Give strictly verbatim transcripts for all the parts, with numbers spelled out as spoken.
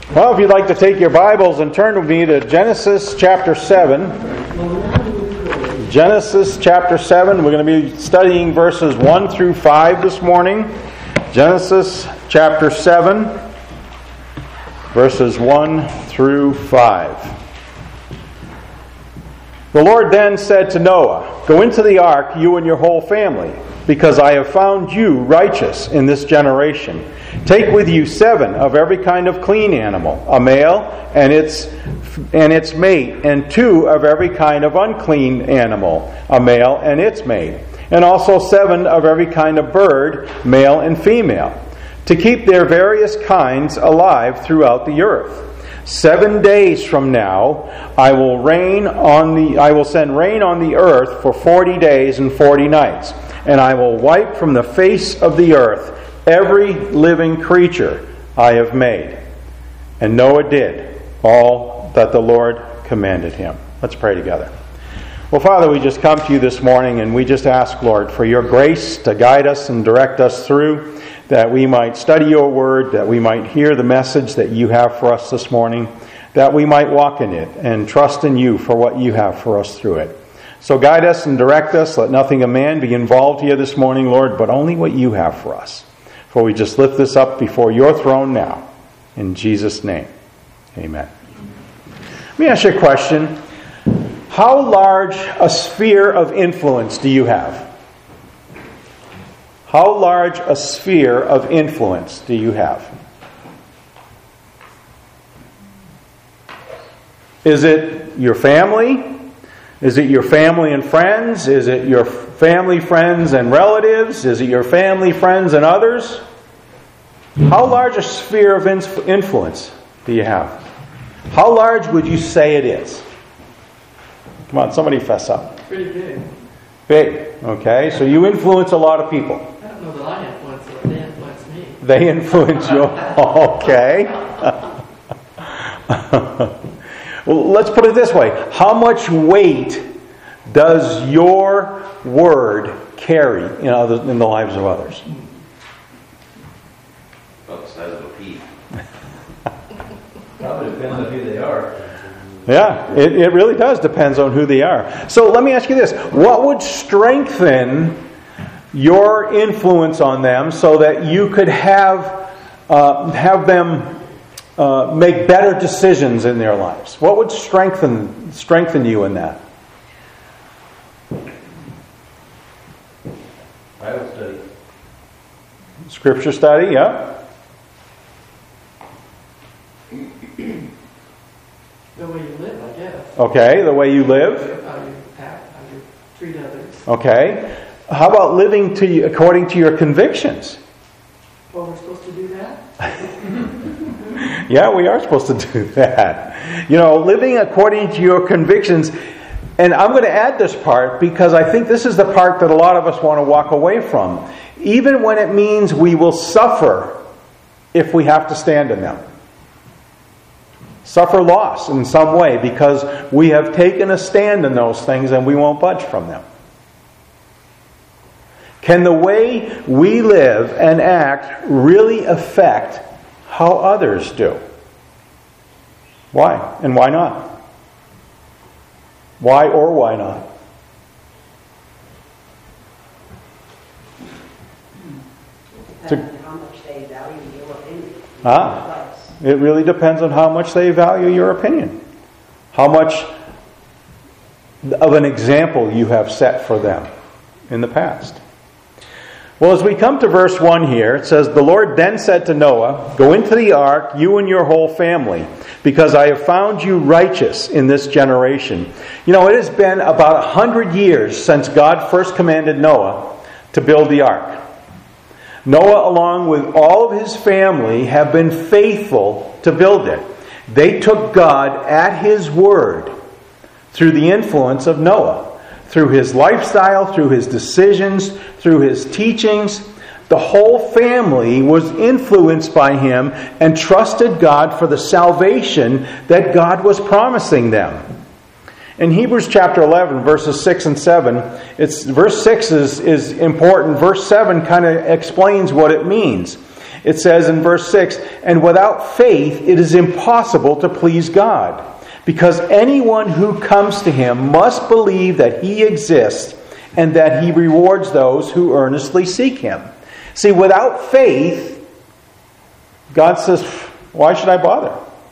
Well, if you'd like to take your Bibles and turn with me to Genesis chapter seven. Genesis chapter seven. We're going to be studying verses one through five this morning. Genesis chapter seven, verses one through five. The Lord then said to Noah, "Go into the ark, you and your whole family, because I have found you righteous in this generation. Take with you seven of every kind of clean animal, a male and its and its mate, and two of every kind of unclean animal, a male and its mate, and also seven of every kind of bird, male and female, to keep their various kinds alive throughout the earth. Seven days from now, I will rain on the I will send rain on the earth for forty days and forty nights, and I will wipe from the face of the earth every living creature I have made." And Noah did all that the Lord commanded him. Let's pray together. Well, Father, we just come to you this morning and we just ask, Lord, for your grace to guide us and direct us through, that we might study your word, that we might hear the message that you have for us this morning, that we might walk in it and trust in you for what you have for us through it. So guide us and direct us. Let nothing of man be involved here this morning, Lord, but only what you have for us. For we just lift this up before your throne now. In Jesus' name, amen. Let me ask you a question. How large a sphere of influence do you have? How large a sphere of influence do you have? Is it your family? Is it your family and friends? Is it your family, friends, and relatives? Is it your family, friends, and others? How large a sphere of influence do you have? How large would you say it is? Come on, somebody fess up. Pretty big. Big. Okay, so you influence a lot of people. I don't know that I influence them. They influence me. They influence you. Okay. Well, let's put it this way. How much weight does your word carry in, other, in the lives of others? About the size of a pea. Probably depends on who they are. Yeah, it, it really does depends on who they are. So let me ask you this. What would strengthen your influence on them so that you could have uh, have them uh, make better decisions in their lives? What would strengthen strengthen you in that? Bible study. Scripture study, yeah. The way you live, I guess. Okay, the way you live. How you act, how you treat others. Okay. How about living to you, according to your convictions? Well, we're supposed to do that? Yeah, we are supposed to do that. You know, living according to your convictions. And I'm going to add this part because I think this is the part that a lot of us want to walk away from. Even when it means we will suffer if we have to stand in them. Suffer loss in some way because we have taken a stand in those things and we won't budge from them. Can the way we live and act really affect how others do? Why? And why not? Why or why not? Depends on how much they value your opinion. Ah. It really depends on how much they value your opinion. How much of an example you have set for them in the past. Well, as we come to verse one here, it says, "The Lord then said to Noah, 'Go into the ark, you and your whole family, because I have found you righteous in this generation.'" You know, it has been about a hundred years since God first commanded Noah to build the ark. Noah, along with all of his family, have been faithful to build it. They took God at His word through the influence of Noah, through his lifestyle, through his decisions, through his teachings. The whole family was influenced by him and trusted God for the salvation that God was promising them. In Hebrews chapter eleven, verses six and seven, it's verse six is, is important. Verse seven kind of explains what it means. It says in verse six, "And without faith it is impossible to please God, because anyone who comes to Him must believe that He exists and that He rewards those who earnestly seek Him." See, without faith, God says, why should I bother?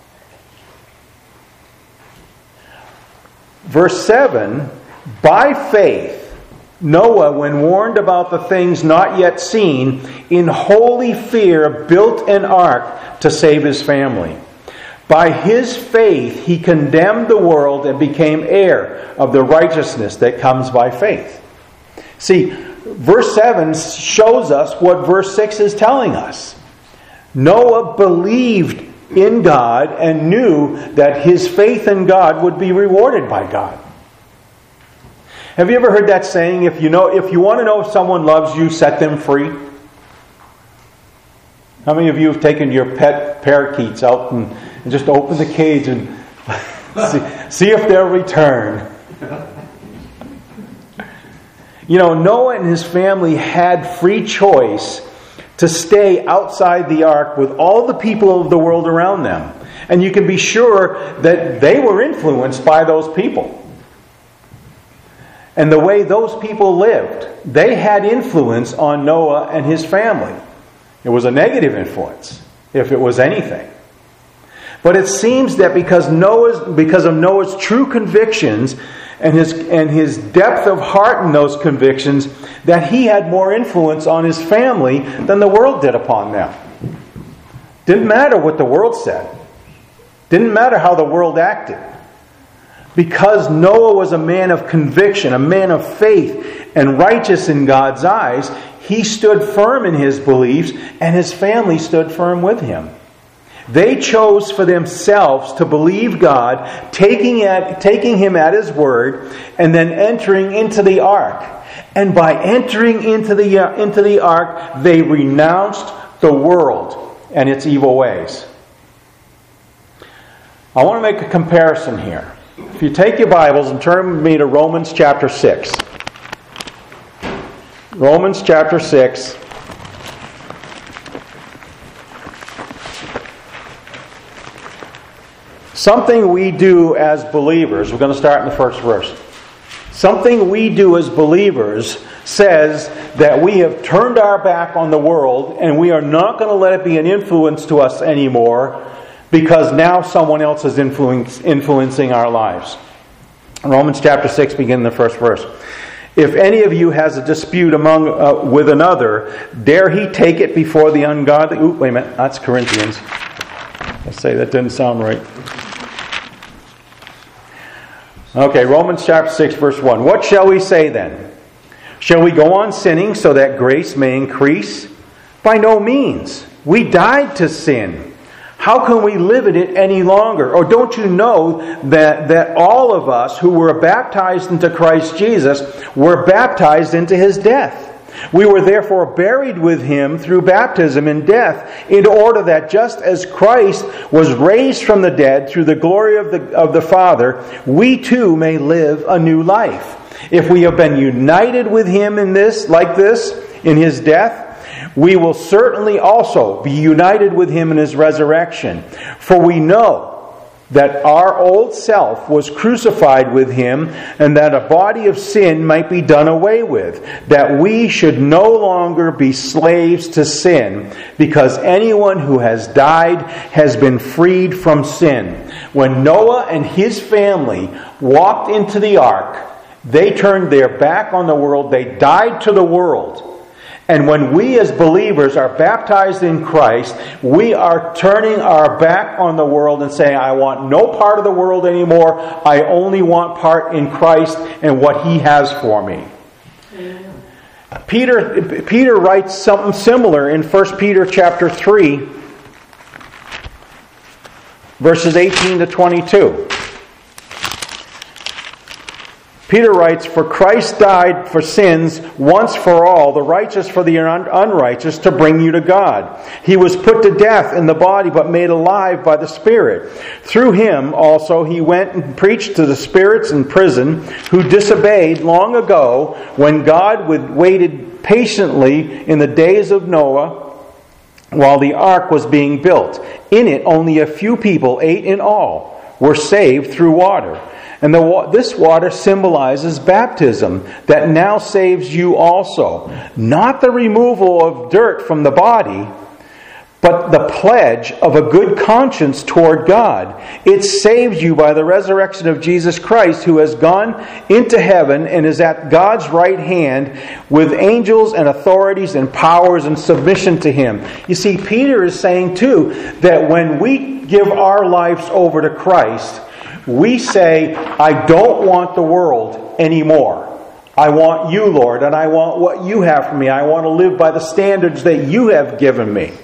Verse seven, "By faith, Noah, when warned about the things not yet seen, in holy fear built an ark to save his family. By his faith he condemned the world and became heir of the righteousness that comes by faith." See, verse seven shows us what verse six is telling us. Noah believed in God and knew that his faith in God would be rewarded by God. Have you ever heard that saying, if you know, if you want to know if someone loves you, set them free? How many of you have taken your pet parakeets out and, and just opened the cage and see, see if they'll return? You know, Noah and his family had free choice to stay outside the ark with all the people of the world around them. And you can be sure that they were influenced by those people. And the way those people lived, they had influence on Noah and his family. It was a negative influence, if it was anything. But it seems that because Noah's, because of Noah's true convictions and his and his depth of heart in those convictions, that he had more influence on his family than the world did upon them. Didn't matter what the world said. Didn't matter how the world acted. Because Noah was a man of conviction, a man of faith, and righteous in God's eyes, he stood firm in his beliefs, and his family stood firm with him. They chose for themselves to believe God, taking, at, taking Him at His word, and then entering into the ark. And by entering into the, uh, into the ark, they renounced the world and its evil ways. I want to make a comparison here. If you take your Bibles and turn with me to Romans chapter six. Romans chapter six. Something we do as believers, we're going to start in the first verse. Something we do as believers says that we have turned our back on the world and we are not going to let it be an influence to us anymore, because now someone else is influence, influencing our lives. Romans chapter six, beginning the first verse. "If any of you has a dispute among uh, with another, dare he take it before the ungodly..." Ooh, wait a minute. That's Corinthians. Let's say that didn't sound right. Okay, Romans chapter six, verse one. "What shall we say then? Shall we go on sinning so that grace may increase? By no means. We died to sin. How can we live in it any longer? Or don't you know that, that all of us who were baptized into Christ Jesus were baptized into His death? We were therefore buried with Him through baptism in death, in order that just as Christ was raised from the dead through the glory of the, of the Father, we too may live a new life. If we have been united with Him in this, like this, in His death, we will certainly also be united with Him in His resurrection. For we know that our old self was crucified with Him, and that a body of sin might be done away with, that we should no longer be slaves to sin, because anyone who has died has been freed from sin. When Noah and his family walked into the ark, they turned their back on the world. They died to the world. And when we as believers are baptized in Christ, we are turning our back on the world and saying, I want no part of the world anymore. I only want part in Christ and what He has for me. Amen. Peter, Peter writes something similar in First Peter chapter three, verses eighteen to twenty-two. Peter writes, "For Christ died for sins once for all, the righteous for the un- unrighteous, to bring you to God. He was put to death in the body, but made alive by the Spirit. Through Him also He went and preached to the spirits in prison, who disobeyed long ago, when God waited patiently in the days of Noah, while the ark was being built. In it, only a few people, eight in all, were saved through water. And the, this water symbolizes baptism that now saves you also. Not the removal of dirt from the body, but the pledge of a good conscience toward God. It saves you by the resurrection of Jesus Christ, who has gone into heaven and is at God's right hand with angels and authorities and powers in submission to Him. You see, Peter is saying too that when we give our lives over to Christ, we say, I don't want the world anymore. I want you, Lord, and I want what you have for me. I want to live by the standards that you have given me.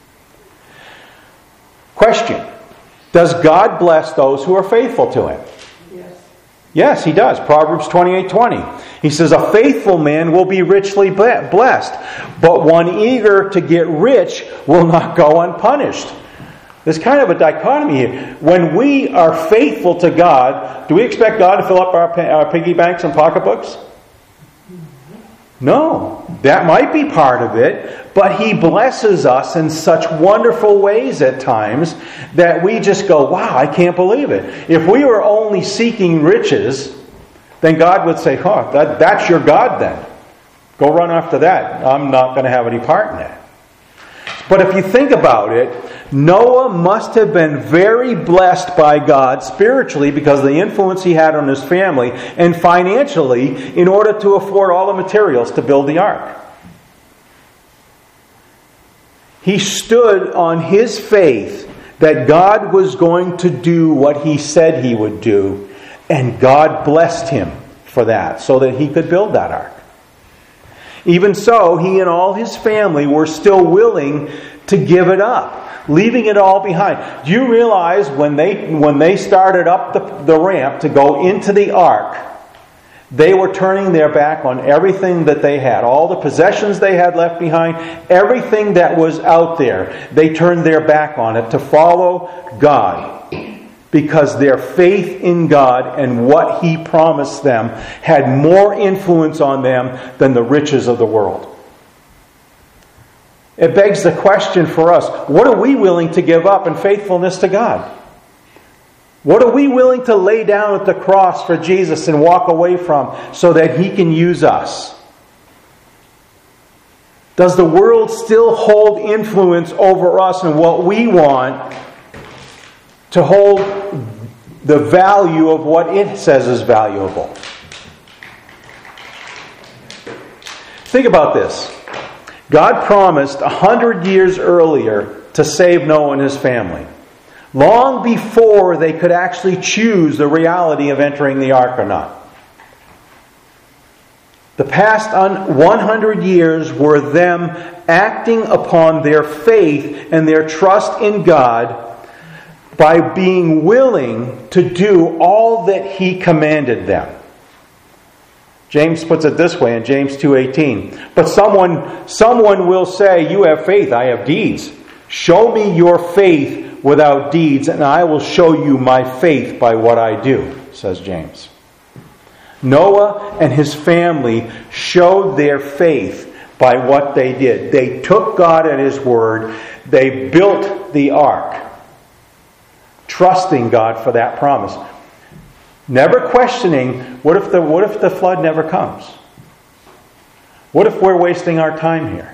Question. Does God bless those who are faithful to Him? Yes. Yes, He does. Proverbs twenty-eight twenty. He says, a faithful man will be richly blessed, but one eager to get rich will not go unpunished. There's kind of a dichotomy here. When we are faithful to God, do we expect God to fill up our, our piggy banks and pocketbooks? No. That might be part of it, but He blesses us in such wonderful ways at times that we just go, wow, I can't believe it. If we were only seeking riches, then God would say, huh, that, that's your God then. Go run after that. I'm not going to have any part in that. But if you think about it, Noah must have been very blessed by God spiritually because of the influence he had on his family, and financially in order to afford all the materials to build the ark. He stood on his faith that God was going to do what He said He would do, and God blessed him for that so that he could build that ark. Even so, he and all his family were still willing to give it up, leaving it all behind. Do you realize when they when they started up the, the ramp to go into the ark, they were turning their back on everything that they had, all the possessions they had left behind, everything that was out there. They turned their back on it to follow God, because their faith in God and what He promised them had more influence on them than the riches of the world. It begs the question for us, what are we willing to give up in faithfulness to God? What are we willing to lay down at the cross for Jesus and walk away from so that He can use us? Does the world still hold influence over us and what we want to hold the value of what it says is valuable? Think about this. God promised a hundred years earlier to save Noah and his family, long before they could actually choose the reality of entering the ark or not. The past one hundred years were them acting upon their faith and their trust in God by being willing to do all that He commanded them. James puts it this way in James two eighteen. But someone, someone will say, you have faith, I have deeds. Show me your faith without deeds, and I will show you my faith by what I do, says James. Noah and his family showed their faith by what they did. They took God at His word. They built the ark, trusting God for that promise. Never questioning, what if the what if the flood never comes? What if we're wasting our time here?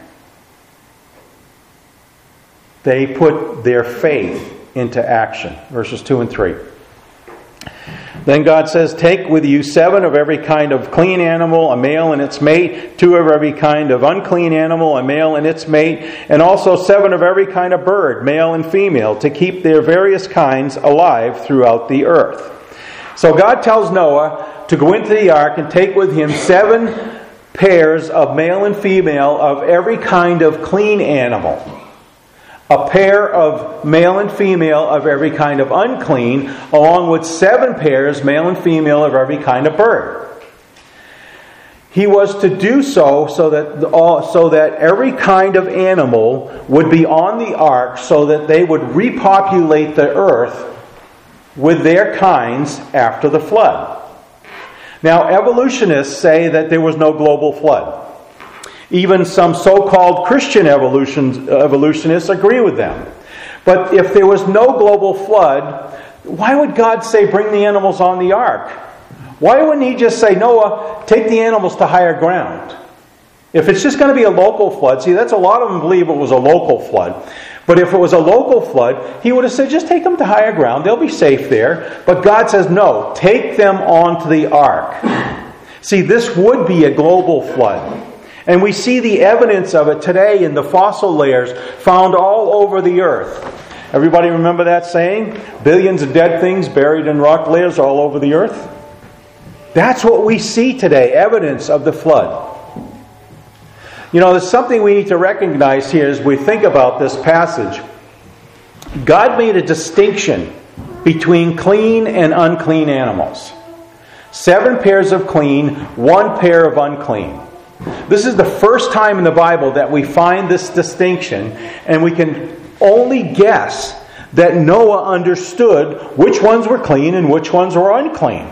They put their faith into action. Verses two and three. Then God says, take with you seven of every kind of clean animal, a male and its mate, two of every kind of unclean animal, a male and its mate, and also seven of every kind of bird, male and female, to keep their various kinds alive throughout the earth. So God tells Noah to go into the ark and take with him seven pairs of male and female of every kind of clean animal, a pair of male and female of every kind of unclean, along with seven pairs, male and female, of every kind of bird. He was to do so so that all, so that every kind of animal would be on the ark, so that they would repopulate the earth with their kinds after the flood. Now, evolutionists say that there was no global flood. Even some so-called Christian evolution, evolutionists agree with them. But if there was no global flood, why would God say bring the animals on the ark? Why wouldn't He just say, Noah, take the animals to higher ground? If it's just going to be a local flood, see, that's a lot of them believe it was a local flood. But if it was a local flood, He would have said, just take them to higher ground. They'll be safe there. But God says, no, take them onto the ark. See, this would be a global flood. And we see the evidence of it today in the fossil layers found all over the earth. Everybody remember that saying? Billions of dead things buried in rock layers all over the earth? That's what we see today, evidence of the flood. You know, there's something we need to recognize here as we think about this passage. God made a distinction between clean and unclean animals. Seven pairs of clean, one pair of unclean. This is the first time in the Bible that we find this distinction, and we can only guess that Noah understood which ones were clean and which ones were unclean.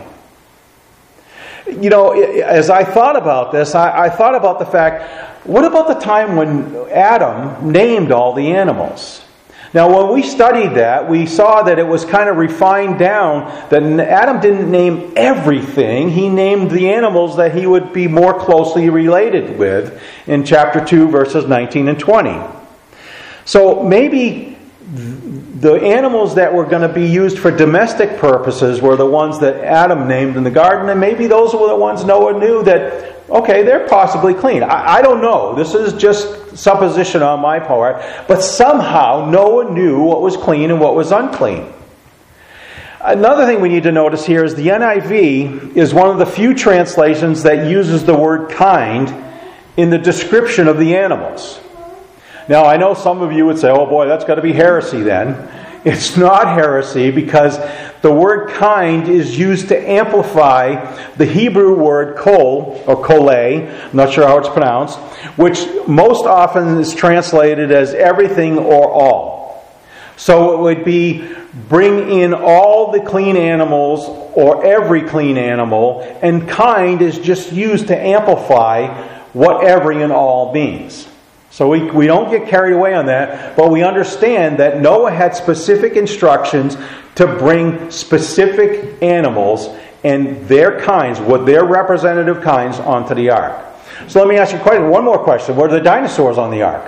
You know, as I thought about this, I, I thought about the fact, what about the time when Adam named all the animals? Now, when we studied that, we saw that it was kind of refined down, that Adam didn't name everything. He named the animals that he would be more closely related with in chapter two, verses nineteen and twenty. So maybe the animals that were going to be used for domestic purposes were the ones that Adam named in the garden, and maybe those were the ones Noah knew that, okay, they're possibly clean. I, I don't know. This is just supposition on my part. But somehow Noah knew what was clean and what was unclean. Another thing we need to notice here is the N I V is one of the few translations that uses the word kind in the description of the animals. Now, I know some of you would say, oh boy, that's got to be heresy then. It's not heresy because the word kind is used to amplify the Hebrew word kol, or kole, I'm not sure how it's pronounced, which most often is translated as everything or all. So it would be bring in all the clean animals or every clean animal, and kind is just used to amplify what every and all means. So we, we don't get carried away on that, but we understand that Noah had specific instructions to bring specific animals and their kinds, what their representative kinds, onto the ark. So let me ask you quite one more question. Were the dinosaurs on the ark?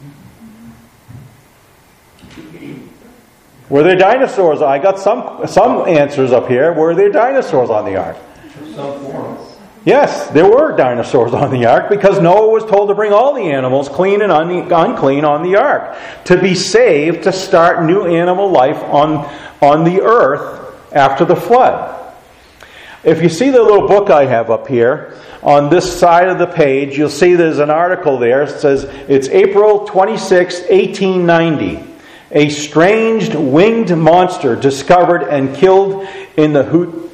Were there dinosaurs? I got some some answers up here. Were there dinosaurs on the ark? Some forms. Yes, there were dinosaurs on the ark because Noah was told to bring all the animals, clean and un- unclean, on the ark to be saved, to start new animal life on, on the earth after the flood. If you see the little book I have up here, on this side of the page, you'll see there's an article there. It says, it's April twenty-sixth, eighteen ninety. A strange winged monster discovered and killed in the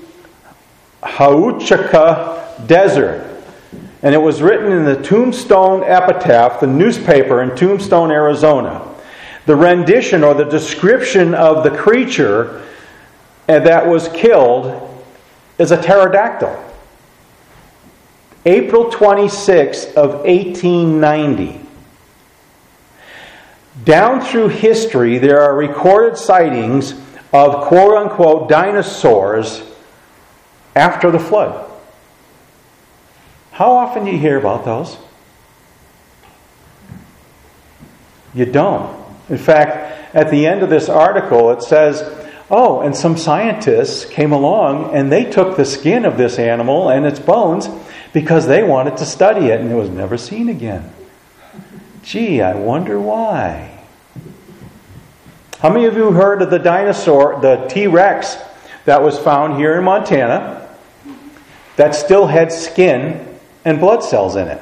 Huachuca Desert. And it was written in the Tombstone Epitaph, the newspaper in Tombstone, Arizona. The rendition or the description of the creature that was killed is a pterodactyl. April twenty-sixth of eighteen ninety. Down through history, there are recorded sightings of quote-unquote dinosaurs after the flood. How often do you hear about those? You don't. In fact, at the end of this article, it says, oh, and some scientists came along and they took the skin of this animal and its bones because they wanted to study it, and it was never seen again. Gee, I wonder why. How many of you heard of the dinosaur, the T-Rex, that was found here in Montana, that still had skin and blood cells in it?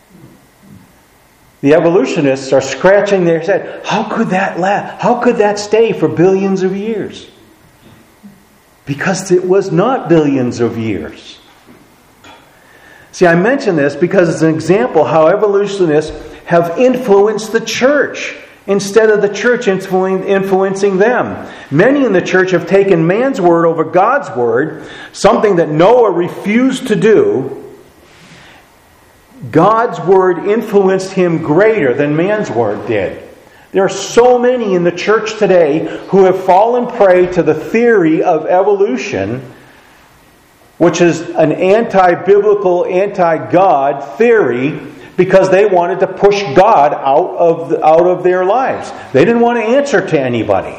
The evolutionists are scratching their head. How could that last? How could that stay for billions of years? Because it was not billions of years. See, I mention this because it's an example how evolutionists have influenced the church instead of the church influencing them. Many in the church have taken man's word over God's word, something that Noah refused to do. God's word influenced him greater than man's word did. There are so many in the church today who have fallen prey to the theory of evolution, which is an anti-biblical, anti-God theory, because they wanted to push God out of the, out of their lives. They didn't want to answer to anybody.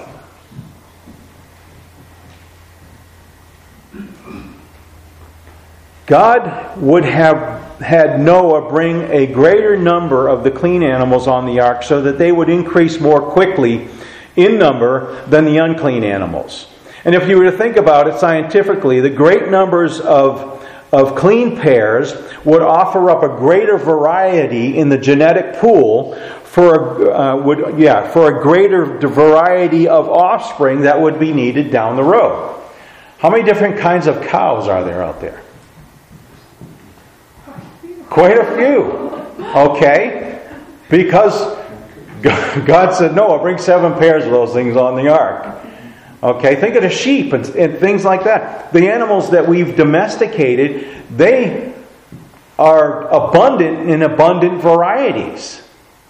God would have had Noah bring a greater number of the clean animals on the ark so that they would increase more quickly in number than the unclean animals. And if you were to think about it scientifically, the great numbers of, of clean pairs would offer up a greater variety in the genetic pool for a, uh, would, yeah, for a greater variety of offspring that would be needed down the road. How many different kinds of cows are there out there? Quite a few. Okay? Because God said, Noah, bring seven pairs of those things on the ark. Okay? Think of the sheep and, and things like that. The animals that we've domesticated, they are abundant in abundant varieties.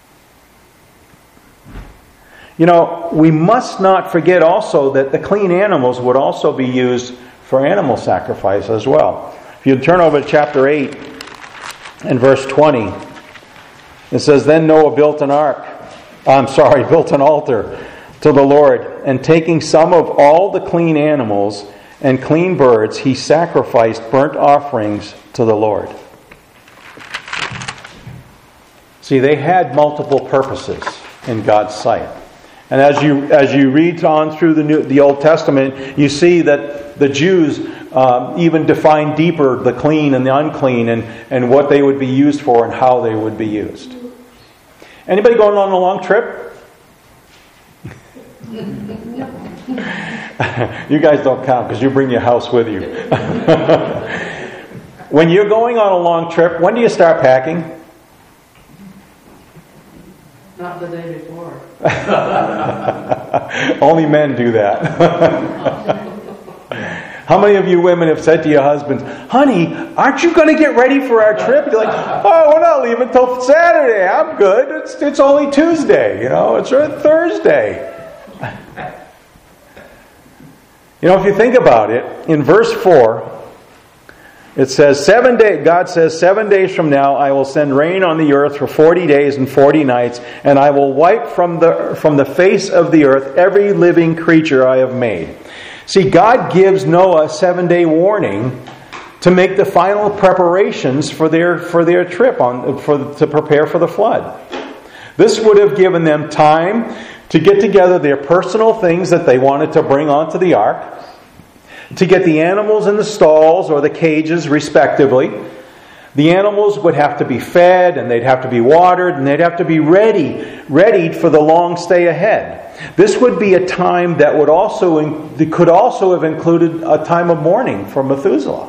You know, we must not forget also that the clean animals would also be used for animal sacrifice as well. If you turn over to chapter eight, in verse twenty, it says, Then Noah built an ark, I'm sorry, built an altar to the Lord, and taking some of all the clean animals and clean birds, he sacrificed burnt offerings to the Lord. See, they had multiple purposes in God's sight. And as you as you read on through the New, the Old Testament, you see that the Jews um, even define deeper the clean and the unclean, and, and what they would be used for and how they would be used. Anybody going on a long trip? You guys don't count because you bring your house with you. When you're going on a long trip, when do you start packing? Not the day before. Only men do that. How many of you women have said to your husbands, honey, aren't you going to get ready for our trip? You're like, oh, we're not leaving until Saturday. I'm good. It's, it's only Tuesday. You know, it's Thursday. You know, if you think about it, in verse four, it says, seven days, God says, seven days from now I will send rain on the earth for forty days and forty nights, and I will wipe from the from the face of the earth every living creature I have made. See, God gives Noah a seven-day warning to make the final preparations for their for their trip on for to prepare for the flood. This would have given them time to get together their personal things that they wanted to bring onto the ark, to get the animals in the stalls or the cages, respectively. The animals would have to be fed, and they'd have to be watered, and they'd have to be ready, readied for the long stay ahead. This would be a time that would also could also have included a time of mourning for Methuselah,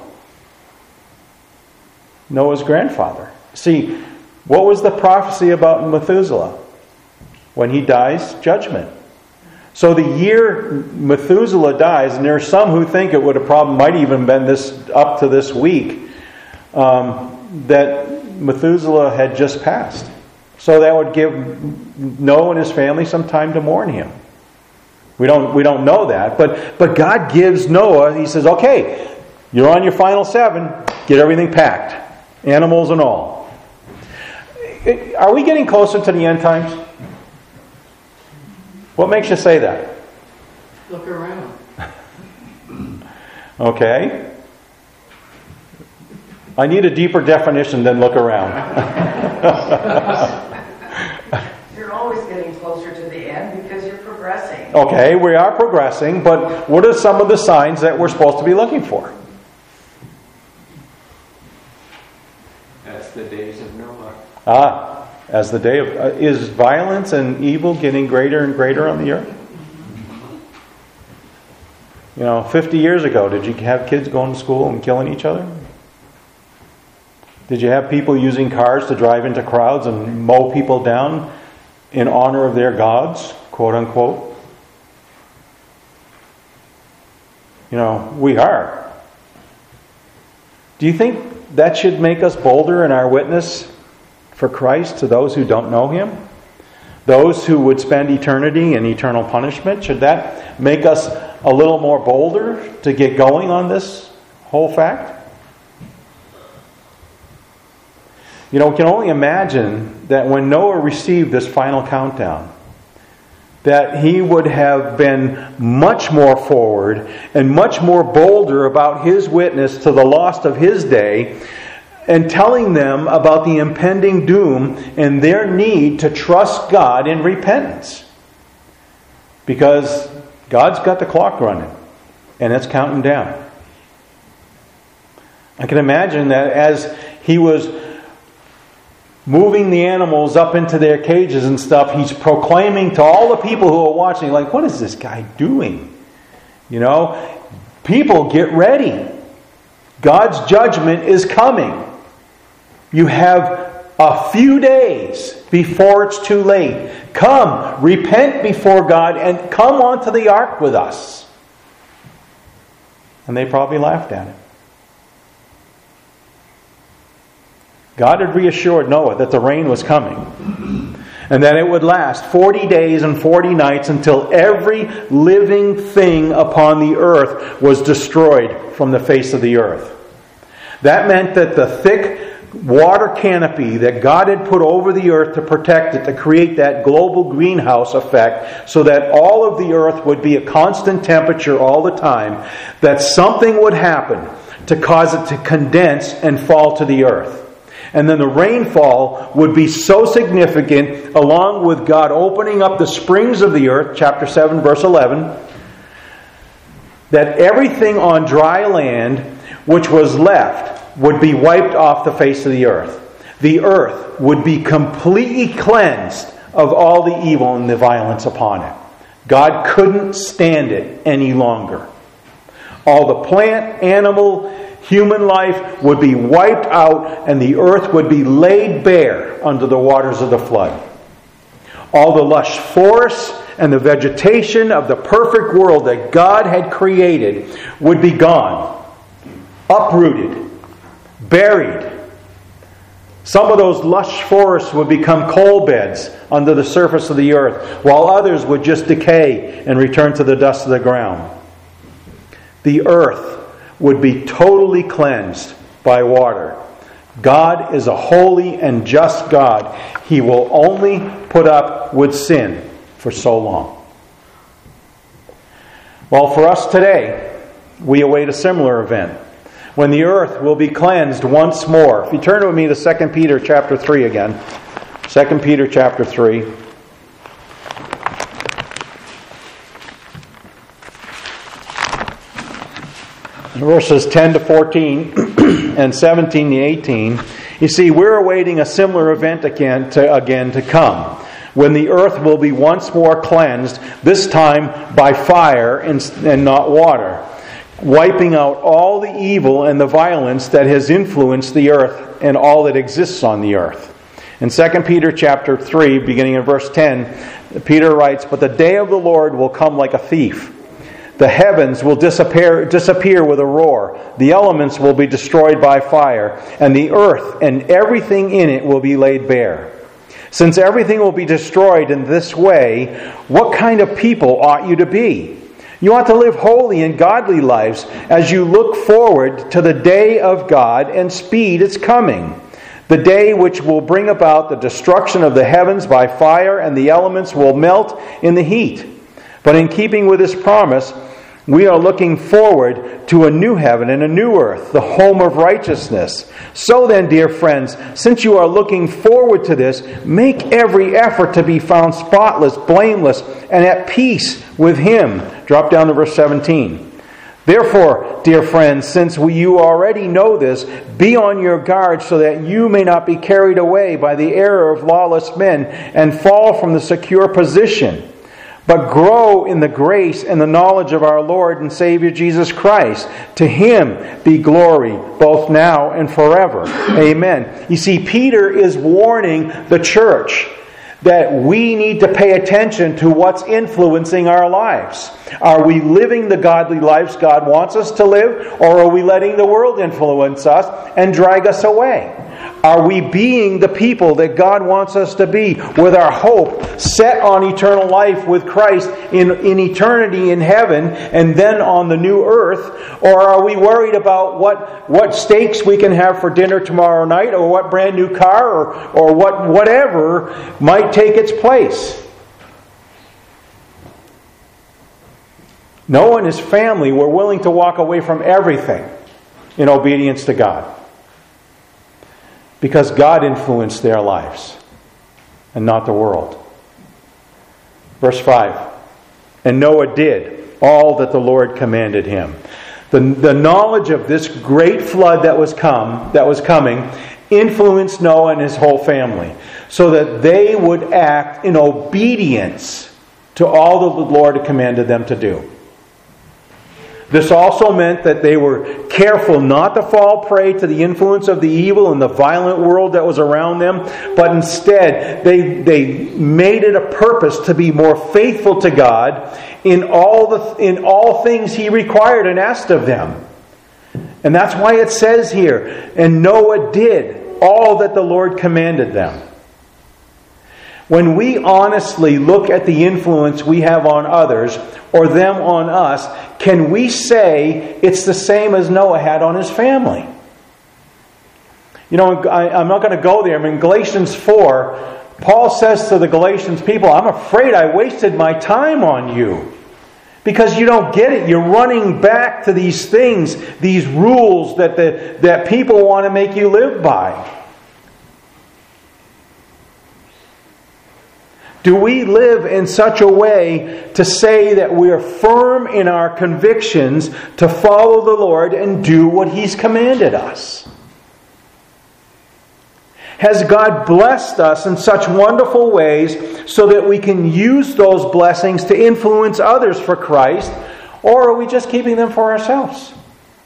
Noah's grandfather. See, what was the prophecy about Methuselah? When he dies, judgment. So the year Methuselah dies, and there are some who think it would have probably might even been this up to this week, um, that Methuselah had just passed. So that would give Noah and his family some time to mourn him. We don't we don't know that, but but God gives Noah. He says, "Okay, you're on your final seven. Get everything packed, animals and all." Are we getting closer to the end times? What makes you say that? Look around. Okay. I need a deeper definition than look around. You're always getting closer to the end because you're progressing. Okay, we are progressing, but what are some of the signs that we're supposed to be looking for? That's the days of Noah. Ah, as the day of... Uh, is violence and evil getting greater and greater on the earth? You know, fifty years ago, did you have kids going to school and killing each other? Did you have people using cars to drive into crowds and mow people down in honor of their gods, quote unquote? You know, we are. Do you think that should make us bolder in our witness for Christ to those who don't know Him? Those who would spend eternity in eternal punishment? Should that make us a little more bolder to get going on this whole fact? You know, we can only imagine that when Noah received this final countdown, that he would have been much more forward and much more bolder about his witness to the lost of his day, and telling them about the impending doom and their need to trust God in repentance. Because God's got the clock running, and it's counting down. I can imagine that as he was moving the animals up into their cages and stuff, he's proclaiming to all the people who are watching, like, what is this guy doing? You know, people, get ready. God's judgment is coming. You have a few days before it's too late. Come, repent before God, and come onto the ark with us. And they probably laughed at it. God had reassured Noah that the rain was coming, and that it would last forty days and forty nights until every living thing upon the earth was destroyed from the face of the earth. That meant that the thick water canopy that God had put over the earth to protect it, to create that global greenhouse effect, so that all of the earth would be a constant temperature all the time, that something would happen to cause it to condense and fall to the earth. And then the rainfall would be so significant, along with God opening up the springs of the earth, chapter seven, verse eleven, that everything on dry land which was left would be wiped off the face of the earth. The earth would be completely cleansed of all the evil and the violence upon it. God couldn't stand it any longer. All the plant, animal, human life would be wiped out, and the earth would be laid bare under the waters of the flood. All the lush forests and the vegetation of the perfect world that God had created would be gone, uprooted, buried. Some of those lush forests would become coal beds under the surface of the earth, while others would just decay and return to the dust of the ground. The earth would be totally cleansed by water. God is a holy and just God. He will only put up with sin for so long. Well, for us today, we await a similar event, when the earth will be cleansed once more. If you turn with me to Second Peter chapter three again. Second Peter chapter three. Verses ten to fourteen and seventeen to eighteen, you see, we're awaiting a similar event again to, again to come, when the earth will be once more cleansed, this time by fire and, and not water, wiping out all the evil and the violence that has influenced the earth and all that exists on the earth. In Second Peter chapter three, beginning in verse ten, Peter writes, "But the day of the Lord will come like a thief. The heavens will disappear, disappear with a roar. The elements will be destroyed by fire, and the earth and everything in it will be laid bare. Since everything will be destroyed in this way, what kind of people ought you to be? You ought to live holy and godly lives as you look forward to the day of God and speed its coming, the day which will bring about the destruction of the heavens by fire, and the elements will melt in the heat. But in keeping with His promise, we are looking forward to a new heaven and a new earth, the home of righteousness. So then, dear friends, since you are looking forward to this, make every effort to be found spotless, blameless, and at peace with Him." Drop down to verse seventeen. "Therefore, dear friends, since we, you already know this, be on your guard so that you may not be carried away by the error of lawless men and fall from the secure position. But grow in the grace and the knowledge of our Lord and Savior Jesus Christ. To Him be glory, both now and forever. Amen." You see, Peter is warning the church that we need to pay attention to what's influencing our lives. Are we living the godly lives God wants us to live, or are we letting the world influence us and drag us away? Are we being the people that God wants us to be, with our hope set on eternal life with Christ in, in eternity in heaven and then on the new earth? Or are we worried about what, what steaks we can have for dinner tomorrow night, or what brand new car, or, or what whatever might take its place? Noah and his family were willing to walk away from everything in obedience to God, because God influenced their lives and not the world. Verse five. And Noah did all that the Lord commanded him. The, the knowledge of this great flood that was come, that was coming influenced Noah and his whole family, so that they would act in obedience to all that the Lord had commanded them to do. This also meant that they were careful not to fall prey to the influence of the evil and the violent world that was around them, but instead they, they made it a purpose to be more faithful to God in all the in all things He required and asked of them. And that's why it says here, and Noah did all that the Lord commanded them. When we honestly look at the influence we have on others, or them on us, can we say it's the same as Noah had on his family? You know, I, I'm not going to go there. I mean, Galatians four, Paul says to the Galatians people, I'm afraid I wasted my time on you. Because you don't get it. You're running back to these things, these rules that the, that people want to make you live by. Do we live in such a way to say that we are firm in our convictions to follow the Lord and do what He's commanded us? Has God blessed us in such wonderful ways so that we can use those blessings to influence others for Christ, or are we just keeping them for ourselves?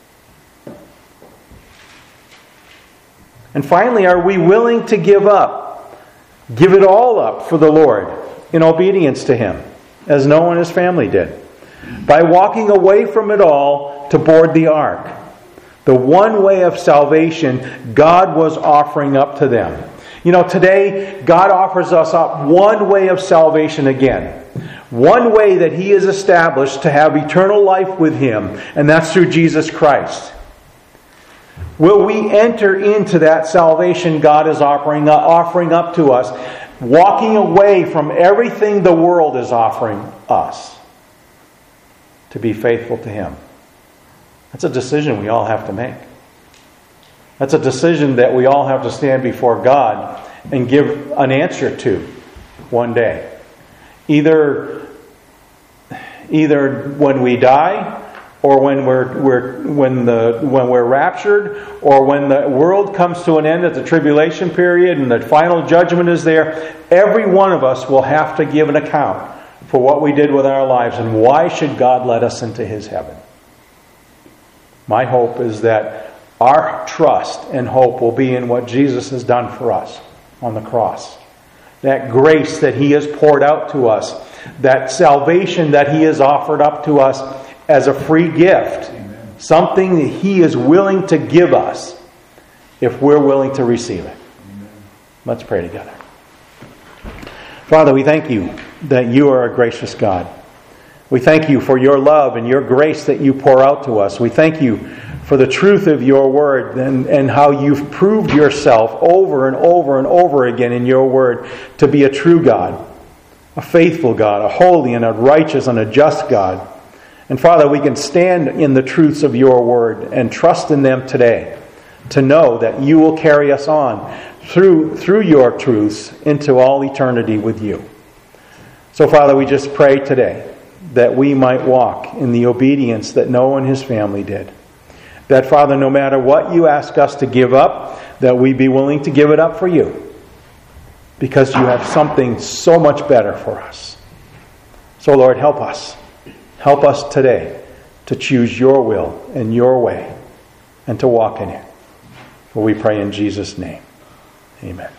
And finally, are we willing to give up? Give it all up for the Lord in obedience to Him, as Noah and his family did, by walking away from it all to board the ark. The one way of salvation God was offering up to them. You know, today God offers us up one way of salvation again. One way that He has established to have eternal life with Him, and that's through Jesus Christ. Will we enter into that salvation God is offering, uh, offering up to us, walking away from everything the world is offering us to be faithful to Him? That's a decision we all have to make. That's a decision that we all have to stand before God and give an answer to one day. Either, either when we die, or when we're, we're when the when we're raptured, or when the world comes to an end at the tribulation period and the final judgment is there. Every one of us will have to give an account for what we did with our lives, and why should God let us into His heaven? My hope is that our trust and hope will be in what Jesus has done for us on the cross. That grace that He has poured out to us, that salvation that He has offered up to us as a free gift. Amen. Something that He is willing to give us if we're willing to receive it. Amen. Let's pray together. Father, we thank You that You are a gracious God. We thank You for Your love and Your grace that You pour out to us. We thank You for the truth of Your Word and, and how You've proved Yourself over and over and over again in Your Word to be a true God, a faithful God, a holy and a righteous and a just God. And Father, we can stand in the truths of Your Word and trust in them today to know that You will carry us on through, through Your truths into all eternity with You. So Father, we just pray today that we might walk in the obedience that Noah and his family did. That Father, no matter what You ask us to give up, that we be willing to give it up for You, because You have something so much better for us. So Lord, help us. Help us today to choose Your will and Your way and to walk in it. For we pray in Jesus' name. Amen.